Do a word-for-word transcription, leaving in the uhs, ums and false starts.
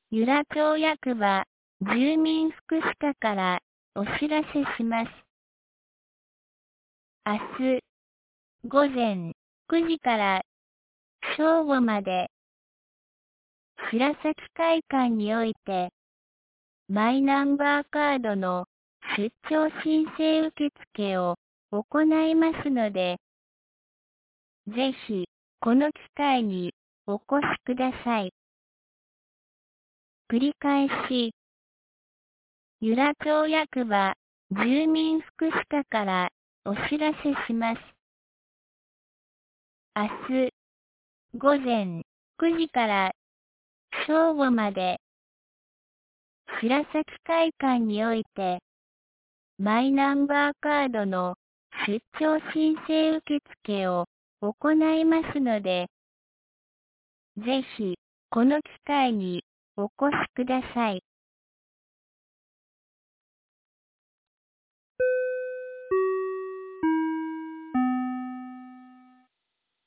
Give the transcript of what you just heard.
由良町役場住民福祉課からお知らせします。明日午前くじから正午まで白崎会館においてマイナンバーカードの出張申請受付を行いますので、ぜひこの機会にお越しください。繰り返し、由良町役場住民福祉課からお知らせします。明日午前くじから正午まで白崎会館においてマイナンバーカードの出張申請受付を行いますので、ぜひこの機会にお越しください。